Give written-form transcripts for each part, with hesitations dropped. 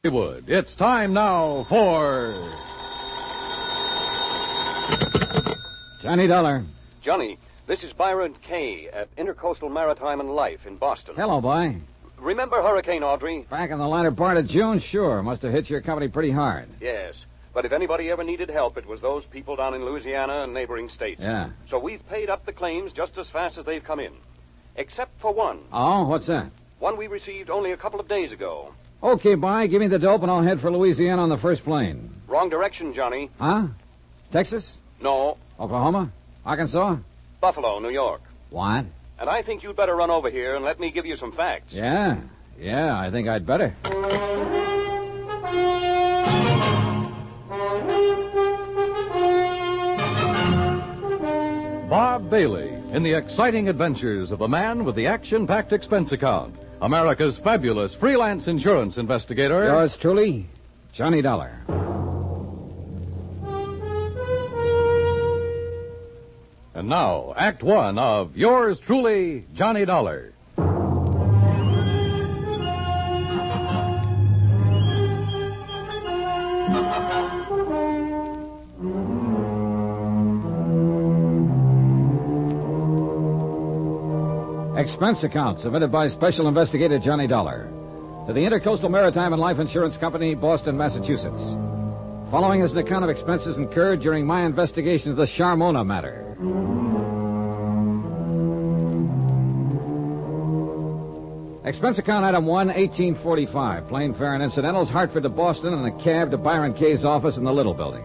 Hollywood. It's time now for Johnny Dollar. Johnny, this is Byron Kay at Intercoastal Maritime and Life in Boston. Hello, boy. Remember Hurricane Audrey? Back in the latter part of June, sure. Must have hit your company pretty hard. Yes. But if anybody ever needed help, it was those people down in Louisiana and neighboring states. Yeah. So we've paid up the claims just as fast as they've come in. Except for one. Oh, what's that? One we received only a couple of days ago. Okay, boy, give me the dope and I'll head for Louisiana on the first plane. Wrong direction, Johnny. Huh? Texas? No. Oklahoma? Arkansas? Buffalo, New York. What? And I think you'd better run over here and let me give you some facts. Yeah, I think I'd better. Bob Bailey in the exciting adventures of the man with the action-packed expense account. America's fabulous freelance insurance investigator. Yours truly, Johnny Dollar. And now, Act One of Yours Truly, Johnny Dollar. Expense account submitted by Special Investigator Johnny Dollar to the Intercoastal Maritime and Life Insurance Company, Boston, Massachusetts. Following is an account of expenses incurred during my investigation of the Charmona matter. Expense account item 1, 1845. Plane fare and incidentals, Hartford to Boston, and a cab to Byron Kay's office in the Little Building.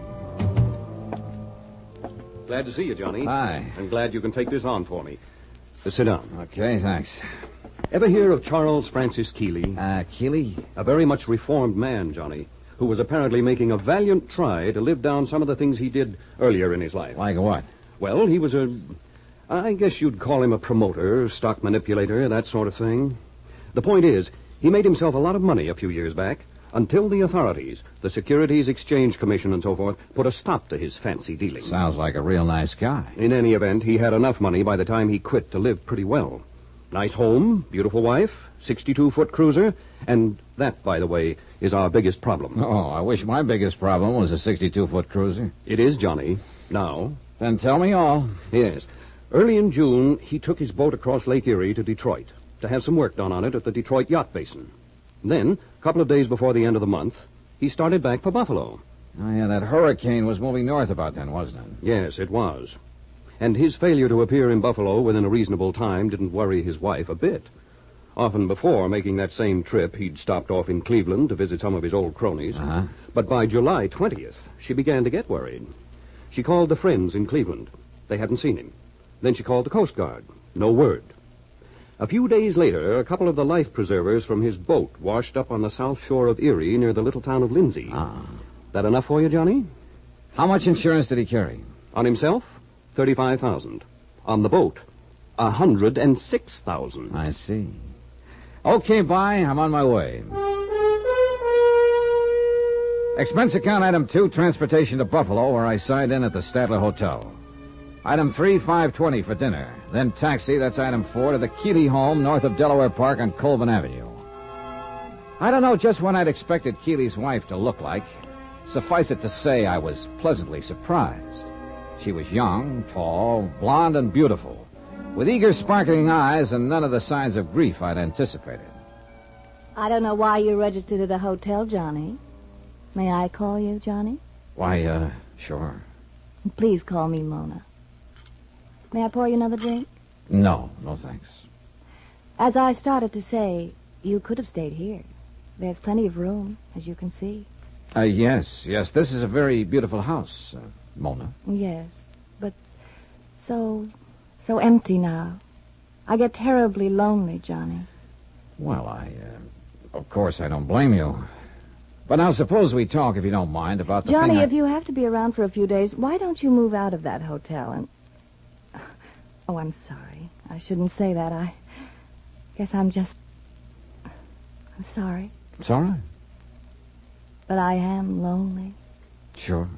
Glad to see you, Johnny. Hi. I'm glad you can take this on for me. Sit down. Okay, thanks. Ever hear of Charles Francis Keeley? Keeley? A very much reformed man, Johnny, who was apparently making a valiant try to live down some of the things he did earlier in his life. Like what? Well, he was I guess you'd call him a promoter, stock manipulator, that sort of thing. The point is, he made himself a lot of money a few years back until the authorities, the Securities Exchange Commission and so forth, put a stop to his fancy dealing. Sounds like a real nice guy. In any event, he had enough money by the time he quit to live pretty well. Nice home, beautiful wife, 62-foot cruiser, and that, by the way, is our biggest problem. Oh, I wish my biggest problem was a 62-foot cruiser. It is, Johnny. Now. Then tell me all. Yes. Early in June, he took his boat across Lake Erie to Detroit to have some work done on it at the Detroit Yacht Basin. Then, a couple of days before the end of the month, he started back for Buffalo. Oh, yeah, that hurricane was moving north about then, wasn't it? Yes, it was. And his failure to appear in Buffalo within a reasonable time didn't worry his wife a bit. Often before making that same trip, he'd stopped off in Cleveland to visit some of his old cronies. Uh-huh. But by July 20th, she began to get worried. She called the friends in Cleveland. They hadn't seen him. Then she called the Coast Guard. No word. A few days later, a couple of the life preservers from his boat washed up on the south shore of Erie near the little town of Lindsay. Ah. That enough for you, Johnny? How much insurance did he carry? On himself, $35,000. On the boat, $106,000. I see. Okay, bye. I'm on my way. Expense account item 2, transportation to Buffalo, where I signed in at the Statler Hotel. Item 3, $520 for dinner. Then taxi, that's item 4, to the Keeley home north of Delaware Park on Colvin Avenue. I don't know just what I'd expected Keeley's wife to look like. Suffice it to say, I was pleasantly surprised. She was young, tall, blonde, and beautiful, with eager, sparkling eyes and none of the signs of grief I'd anticipated. I don't know why you registered at the hotel, Johnny. May I call you, Johnny? Why, sure. Please call me Mona. May I pour you another drink? No, thanks. As I started to say, you could have stayed here. There's plenty of room, as you can see. Yes. This is a very beautiful house, Mona. Yes, but so empty now. I get terribly lonely, Johnny. Well, of course I don't blame you. But now suppose we talk, if you don't mind, about the Johnny, thing if you have to be around for a few days, why don't you move out of that hotel and... Oh, I'm sorry. I shouldn't say that. I guess I'm sorry. It's all right. But I am lonely. Sure.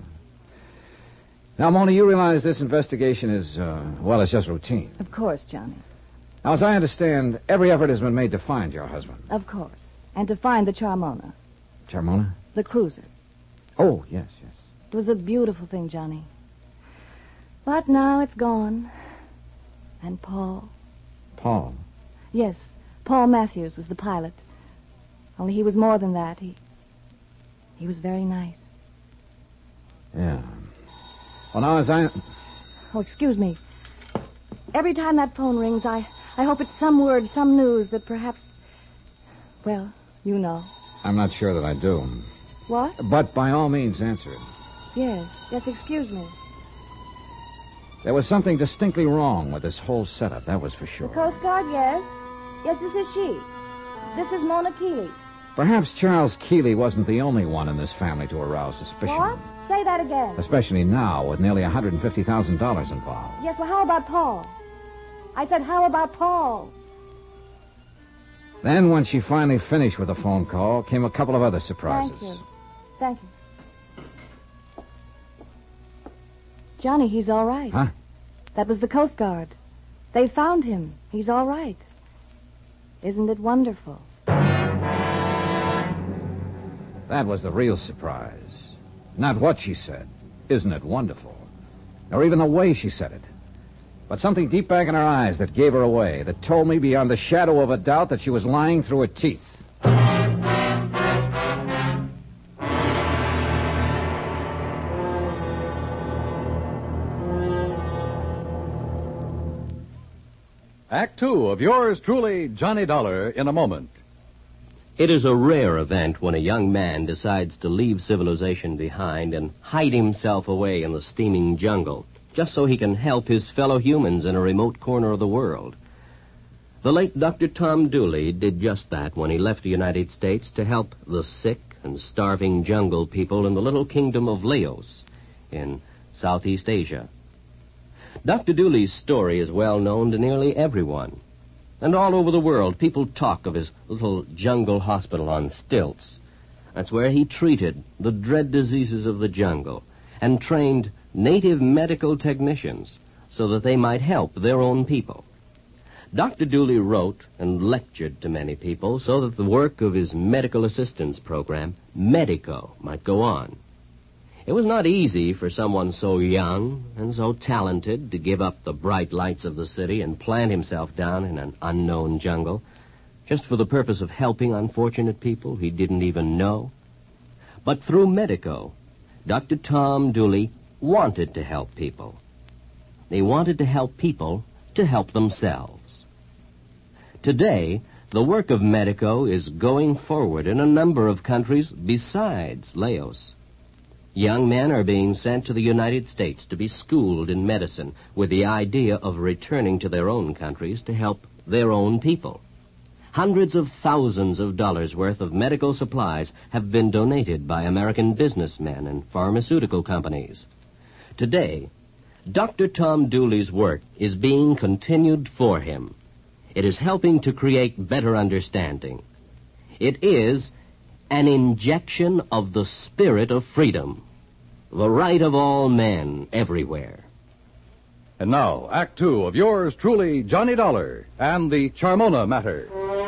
Now, Mona, you realize this investigation is, it's just routine. Of course, Johnny. Now, as I understand, every effort has been made to find your husband. Of course. And to find the Charmona. Charmona? The cruiser. Oh, yes, yes. It was a beautiful thing, Johnny. But now it's gone. And Paul. Paul? Yes, Paul Matthews was the pilot. Only he was more than that. He was very nice. Yeah. Well, now, as I... Oh, excuse me. Every time that phone rings, I hope it's some word, some news that perhaps... Well, you know. I'm not sure that I do. What? But by all means, answer it. Yes, excuse me. There was something distinctly wrong with this whole setup, that was for sure. The Coast Guard, yes. Yes, this is she. This is Mona Keeley. Perhaps Charles Keeley wasn't the only one in this family to arouse suspicion. What? Say that again. Especially now, with nearly $150,000 involved. Yes, well, how about Paul? I said, how about Paul? Then, when she finally finished with the phone call, came a couple of other surprises. Thank you. Johnny, he's all right. Huh? That was the Coast Guard. They found him. He's all right. Isn't it wonderful? That was the real surprise. Not what she said. Isn't it wonderful? Or even the way she said it. But something deep back in her eyes that gave her away, that told me beyond the shadow of a doubt that she was lying through her teeth. Act Two of yours truly, Johnny Dollar, in a moment. It is a rare event when a young man decides to leave civilization behind and hide himself away in the steaming jungle, just so he can help his fellow humans in a remote corner of the world. The late Dr. Tom Dooley did just that when he left the United States to help the sick and starving jungle people in the little kingdom of Laos in Southeast Asia. Dr. Dooley's story is well known to nearly everyone. And all over the world, people talk of his little jungle hospital on stilts. That's where he treated the dread diseases of the jungle and trained native medical technicians so that they might help their own people. Dr. Dooley wrote and lectured to many people so that the work of his medical assistance program, Medico, might go on. It was not easy for someone so young and so talented to give up the bright lights of the city and plant himself down in an unknown jungle just for the purpose of helping unfortunate people he didn't even know. But through Medico, Dr. Tom Dooley wanted to help people. They wanted to help people to help themselves. Today, the work of Medico is going forward in a number of countries besides Laos. Young men are being sent to the United States to be schooled in medicine with the idea of returning to their own countries to help their own people. Hundreds of thousands of dollars worth of medical supplies have been donated by American businessmen and pharmaceutical companies. Today, Dr. Tom Dooley's work is being continued for him. It is helping to create better understanding. It is an injection of the spirit of freedom, the right of all men everywhere. And now, Act Two of yours truly, Johnny Dollar, and the Charmona matter.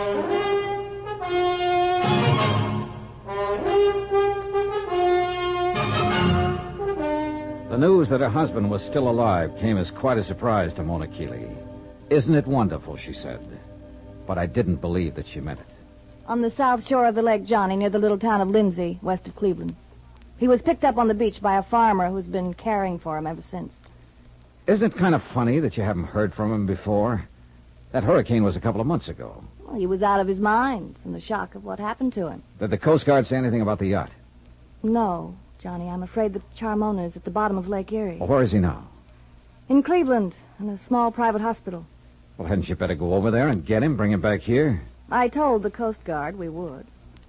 The news that her husband was still alive came as quite a surprise to Mona Keeley. Isn't it wonderful, she said. But I didn't believe that she meant it. On the south shore of the lake, Johnny, near the little town of Lindsay, west of Cleveland. He was picked up on the beach by a farmer who's been caring for him ever since. Isn't it kind of funny that you haven't heard from him before? That hurricane was a couple of months ago. Well, he was out of his mind from the shock of what happened to him. Did the Coast Guard say anything about the yacht? No, Johnny, I'm afraid that Charmona is at the bottom of Lake Erie. Well, where is he now? In Cleveland, in a small private hospital. Well, hadn't you better go over there and get him, bring him back here? I told the Coast Guard we would.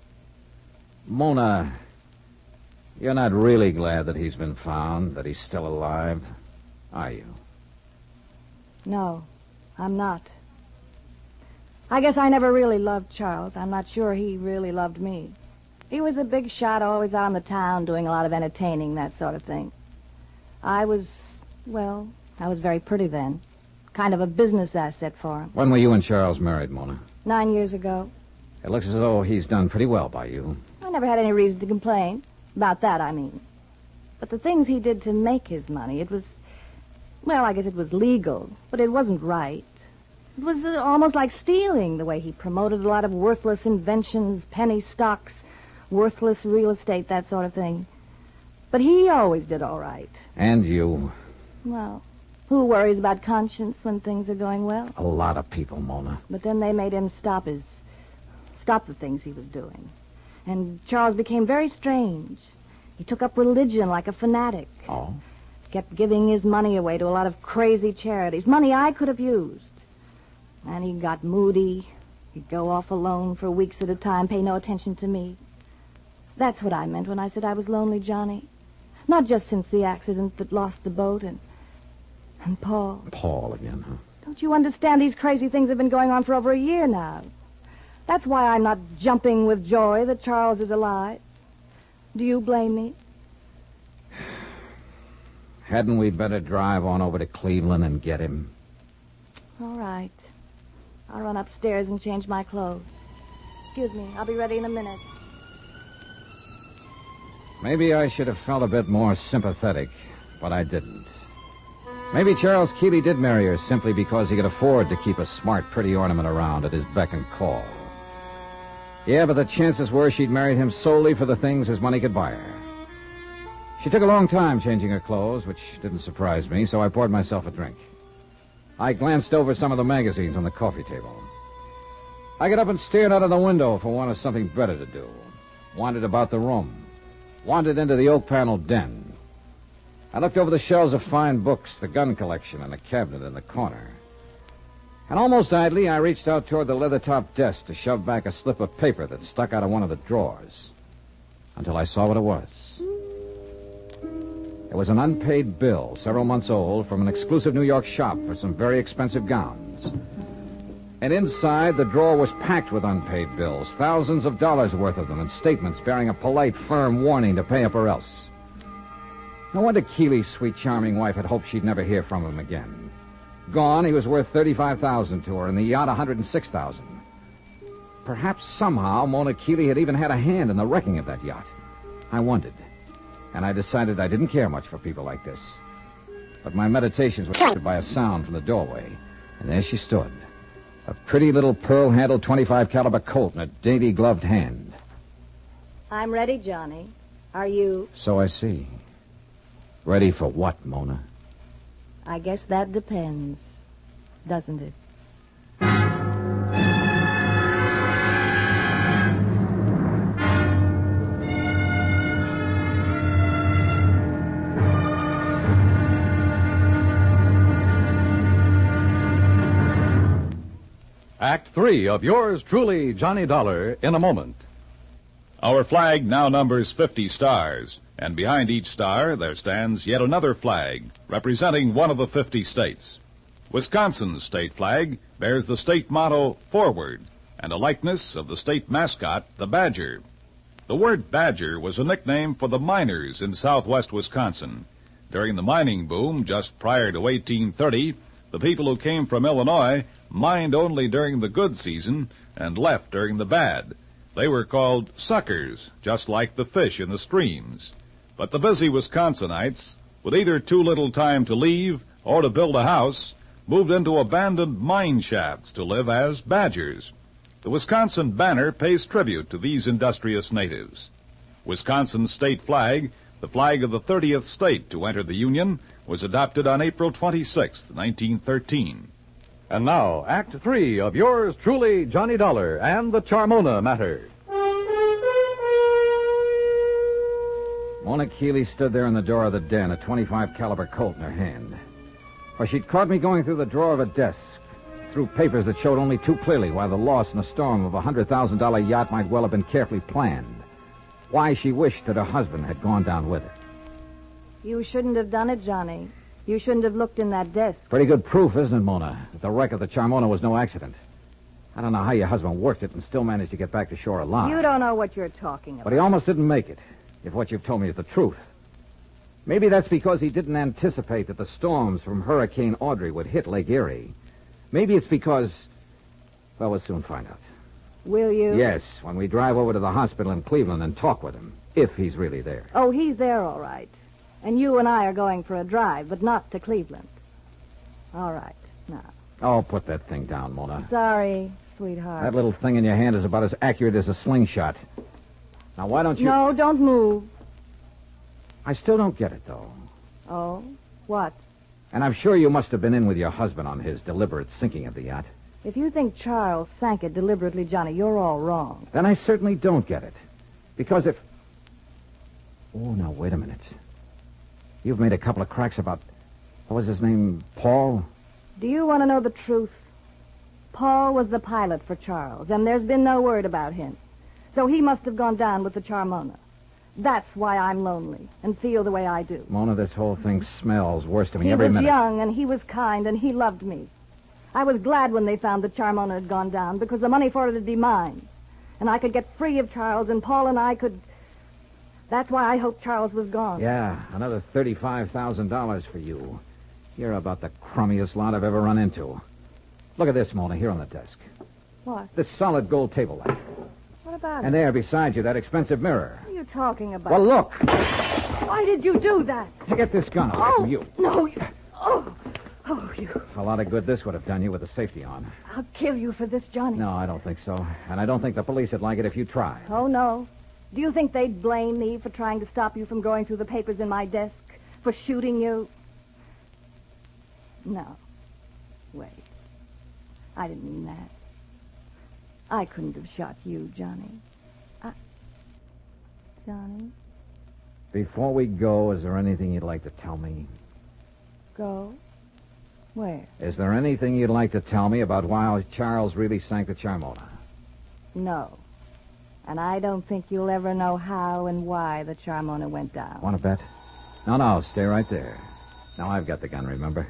Mona, you're not really glad that he's been found, that he's still alive, are you? No, I'm not. I guess I never really loved Charles. I'm not sure he really loved me. He was a big shot, always out in the town, doing a lot of entertaining, that sort of thing. I was very pretty then. Kind of a business asset for him. When were you and Charles married, Mona? 9 years ago. It looks as though he's done pretty well by you. I never had any reason to complain. About that, I mean. But the things he did to make his money, it was... Well, I guess it was legal, but it wasn't right. It was almost like stealing, the way he promoted a lot of worthless inventions, penny stocks, worthless real estate, that sort of thing. But he always did all right. And you. Well, who worries about conscience when things are going well? A lot of people, Mona. But then they made him stop the things he was doing. And Charles became very strange. He took up religion like a fanatic. Oh? Kept giving his money away to a lot of crazy charities, money I could have used. And he got moody. He'd go off alone for weeks at a time, pay no attention to me. That's what I meant when I said I was lonely, Johnny. Not just since the accident that lost the boat and Paul. Paul again, huh? Don't you understand? These crazy things have been going on for over a year now. That's why I'm not jumping with joy that Charles is alive. Do you blame me? Hadn't we better drive on over to Cleveland and get him? All right. I'll run upstairs and change my clothes. Excuse me, I'll be ready in a minute. Maybe I should have felt a bit more sympathetic, but I didn't. Maybe Charles Keeley did marry her simply because he could afford to keep a smart, pretty ornament around at his beck and call. Yeah, but the chances were she'd married him solely for the things his money could buy her. She took a long time changing her clothes, which didn't surprise me, so I poured myself a drink. I glanced over some of the magazines on the coffee table. I got up and stared out of the window for want of something better to do. Wandered about the room. Wandered into the oak-paneled den. I looked over the shelves of fine books, the gun collection, and a cabinet in the corner. And almost idly, I reached out toward the leather-topped desk to shove back a slip of paper that stuck out of one of the drawers. Until I saw what it was. It was an unpaid bill, several months old, from an exclusive New York shop for some very expensive gowns. And inside, the drawer was packed with unpaid bills, thousands of dollars worth of them, and statements bearing a polite, firm warning to pay up or else. No wonder Keeley's sweet, charming wife had hoped she'd never hear from him again. Gone, he was worth $35,000 to her, and the yacht $106,000. Perhaps somehow Mona Keeley had even had a hand in the wrecking of that yacht. I wondered, and I decided I didn't care much for people like this. But my meditations were interrupted by a sound from the doorway, and there she stood, a pretty little pearl-handled .25 caliber Colt in a dainty gloved hand. I'm ready, Johnny. Are you? So I see. Ready for what, Mona? I guess that depends, doesn't it? Act 3 of yours truly, Johnny Dollar, in a moment. Our flag now numbers 50 stars, and behind each star there stands yet another flag, representing one of the 50 states. Wisconsin's state flag bears the state motto, Forward, and a likeness of the state mascot, the badger. The word badger was a nickname for the miners in southwest Wisconsin. During the mining boom just prior to 1830, the people who came from Illinois mined only during the good season and left during the bad. They were called suckers, just like the fish in the streams. But the busy Wisconsinites, with either too little time to leave or to build a house, moved into abandoned mine shafts to live as badgers. The Wisconsin banner pays tribute to these industrious natives. Wisconsin's state flag, the flag of the 30th state to enter the Union, was adopted on April 26, 1913. And now, Act 3 of yours truly, Johnny Dollar, and the Charmona matter. Mona Keeley stood there in the door of the den, a .25 caliber Colt in her hand. For she'd caught me going through the drawer of a desk, through papers that showed only too clearly why the loss in a storm of a $100,000 yacht might well have been carefully planned. Why she wished that her husband had gone down with her. You shouldn't have done it, Johnny. You shouldn't have looked in that desk. Pretty good proof, isn't it, Mona, that the wreck of the Charmona was no accident. I don't know how your husband worked it and still managed to get back to shore alive. You don't know what you're talking about. But he almost didn't make it, if what you've told me is the truth. Maybe that's because he didn't anticipate that the storms from Hurricane Audrey would hit Lake Erie. Maybe it's because... Well, we'll soon find out. Will you? Yes, when we drive over to the hospital in Cleveland and talk with him, if he's really there. Oh, he's there, all right. And you and I are going for a drive, but not to Cleveland. All right, now. Oh, put that thing down, Mona. Sorry, sweetheart. That little thing in your hand is about as accurate as a slingshot. Now, why don't you... No, don't move. I still don't get it, though. Oh, what? And I'm sure you must have been in with your husband on his deliberate sinking of the yacht. If you think Charles sank it deliberately, Johnny, you're all wrong. Then I certainly don't get it. Because if... Oh, now, wait a minute. You've made a couple of cracks about... What was his name? Paul? Do you want to know the truth? Paul was the pilot for Charles, and there's been no word about him. So he must have gone down with the Charmona. That's why I'm lonely and feel the way I do. Mona, this whole thing smells worse to me He every was minute. young, and he was kind, and he loved me. I was glad when they found the Charmona had gone down, because the money for it would be mine. And I could get free of Charles, and Paul and I could... That's why I hoped Charles was gone. Yeah, another $35,000 for you. You're about the crummiest lot I've ever run into. Look at this, Mona, here on the desk. What? This solid gold table lamp. What about And it? there beside you, that expensive mirror. What are you talking about? Well, look. Why did you do that? To get this gun away from you. No. You. A lot of good this would have done you with the safety on. I'll kill you for this, Johnny. No, I don't think so. And I don't think the police would like it if you try. Oh, no. Do you think they'd blame me for trying to stop you from going through the papers in my desk? For shooting you? No. Wait. I didn't mean that. I couldn't have shot you, Johnny. Johnny, Before we go, is there anything you'd like to tell me? go. Where? Is there anything you'd like to tell me about why Charles really sank the Charmona? No. And I don't think you'll ever know how and why the Charmona went down. Want to bet? No, stay right there. Now I've got the gun, remember?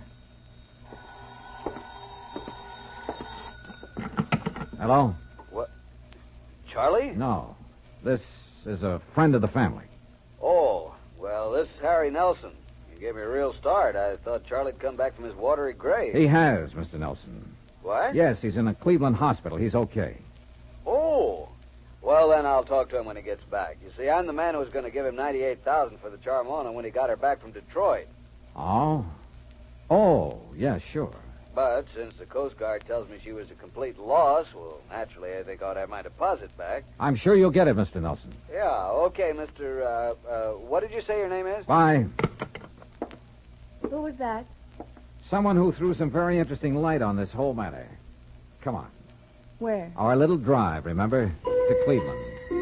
Hello? What? Charlie? No. This is a friend of the family. Oh, well, this is Harry Nelson. You gave me a real start. I thought Charlie'd come back from his watery grave. He has, Mr. Nelson. What? Yes, he's in a Cleveland hospital. He's okay. Oh. Well, then I'll talk to him when he gets back. You see, I'm the man who was going to give him $98,000 for the Charmona when he got her back from Detroit. Oh? Oh, yeah, sure. But since the Coast Guard tells me she was a complete loss, well, naturally, I think I ought to have my deposit back. I'm sure you'll get it, Mr. Nelson. Yeah, okay, Mr. What did you say your name is? Bye. Who was that? Someone who threw some very interesting light on this whole matter. Come on. Where? Our little drive, remember? To Cleveland.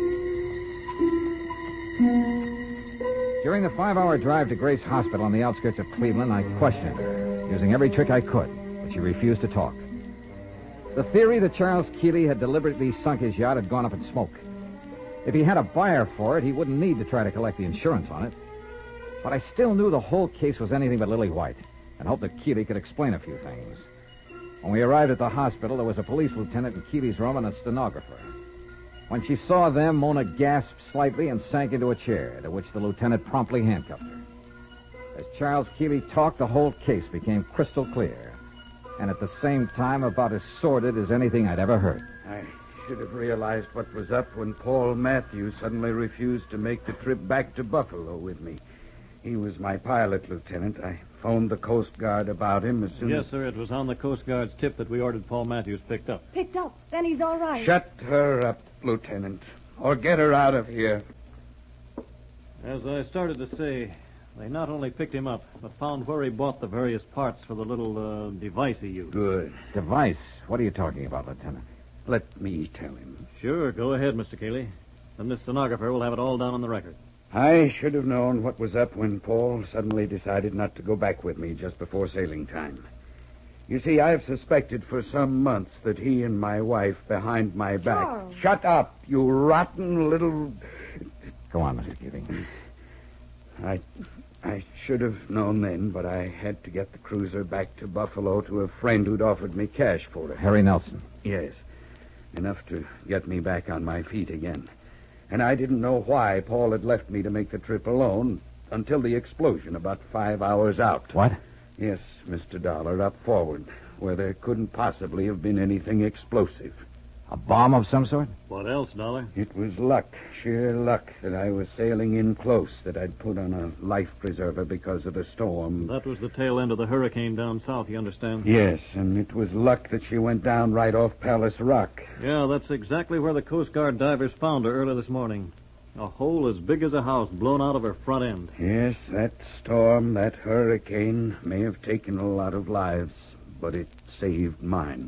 During the 5-hour drive to Grace Hospital on the outskirts of Cleveland, I questioned her, using every trick I could, but she refused to talk. The theory that Charles Keeley had deliberately sunk his yacht had gone up in smoke. If he had a buyer for it, he wouldn't need to try to collect the insurance on it. But I still knew the whole case was anything but lily white, and hoped that Keeley could explain a few things. When we arrived at the hospital, there was a police lieutenant in Keeley's room and a stenographer. When she saw them, Mona gasped slightly and sank into a chair, to which the lieutenant promptly handcuffed her. As Charles Keeley talked, the whole case became crystal clear, and at the same time about as sordid as anything I'd ever heard. I should have realized what was up when Paul Matthews suddenly refused to make the trip back to Buffalo with me. He was my pilot, Lieutenant. I phoned the Coast Guard about him as soon as... Yes, sir. It was on the Coast Guard's tip that we ordered Paul Matthews picked up. Picked up. Then he's all right. Shut her up, Lieutenant, or get her out of here. As I started to say, they not only picked him up, but found where he bought the various parts for the little device he used. Good. Device? What are you talking about, Lieutenant? Let me tell him. Sure, go ahead, Mr. Keeley. Then the stenographer will have it all down on the record. I should have known what was up when Paul suddenly decided not to go back with me just before sailing time. You see, I've suspected for some months that he and my wife behind my back... Charles. Shut up, you rotten little... Go on, Mr. Keeley. I should have known then, but I had to get the cruiser back to Buffalo to a friend who'd offered me cash for it. Harry Nelson. Yes, enough to get me back on my feet again. And I didn't know why Paul had left me to make the trip alone until the explosion about 5 hours out. What? Yes, Mr. Dollar, up forward, where there couldn't possibly have been anything explosive. A bomb of some sort? What else, Dollar? It was luck, sheer luck, that I was sailing in close, that I'd put on a life preserver because of the storm. That was the tail end of the hurricane down south, you understand? Yes, and it was luck that she went down right off Palace Rock. Yeah, that's exactly where the Coast Guard divers found her early this morning. A hole as big as a house blown out of her front end. Yes, that storm, that hurricane, may have taken a lot of lives, but it saved mine.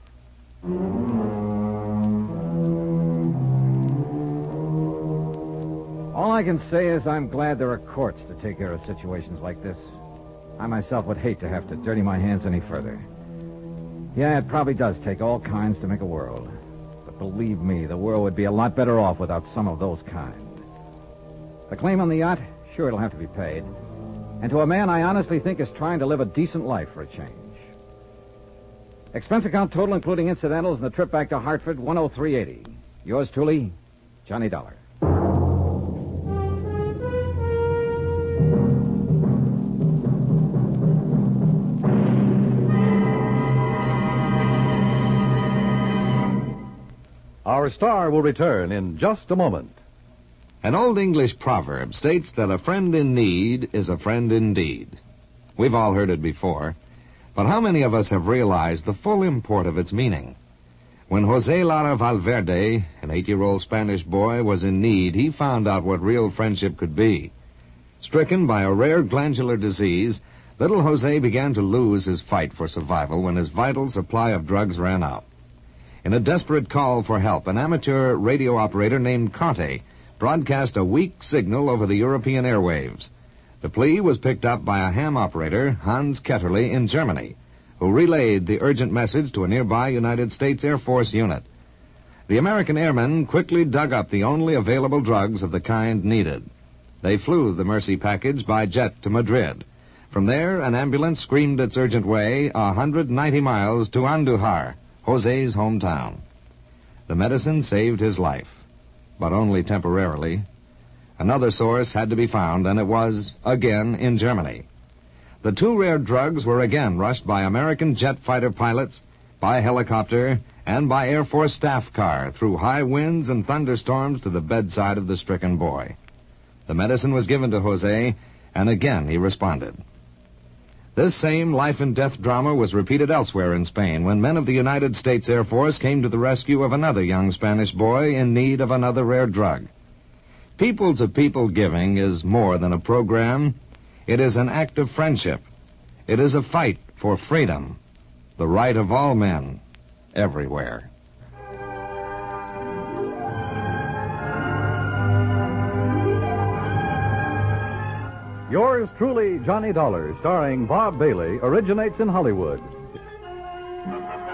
All I can say is I'm glad there are courts to take care of situations like this. I myself would hate to have to dirty my hands any further. Yeah, it probably does take all kinds to make a world. But believe me, the world would be a lot better off without some of those kind. The claim on the yacht, sure, it'll have to be paid. And to a man I honestly think is trying to live a decent life for a change. Expense account total, including incidentals, and the trip back to Hartford, $103.80. Yours truly, Johnny Dollar. Our star will return in just a moment. An old English proverb states that a friend in need is a friend indeed. We've all heard it before, but how many of us have realized the full import of its meaning? When Jose Lara Valverde, an 8-year-old Spanish boy, was in need, he found out what real friendship could be. Stricken by a rare glandular disease, little Jose began to lose his fight for survival when his vital supply of drugs ran out. In a desperate call for help, an amateur radio operator named Conte broadcast a weak signal over the European airwaves. The plea was picked up by a ham operator, Hans Ketterle, in Germany, who relayed the urgent message to a nearby United States Air Force unit. The American airmen quickly dug up the only available drugs of the kind needed. They flew the Mercy package by jet to Madrid. From there, an ambulance screamed its urgent way 190 miles to Andujar, Jose's hometown. The medicine saved his life, but only temporarily. Another source had to be found, and it was, again, in Germany. The two rare drugs were again rushed by American jet fighter pilots, by helicopter, and by Air Force staff car through high winds and thunderstorms to the bedside of the stricken boy. The medicine was given to Jose, and again he responded. This same life-and-death drama was repeated elsewhere in Spain when men of the United States Air Force came to the rescue of another young Spanish boy in need of another rare drug. People-to-people giving is more than a program. It is an act of friendship. It is a fight for freedom, the right of all men, everywhere. Yours truly, Johnny Dollar, starring Bob Bailey, originates in Hollywood.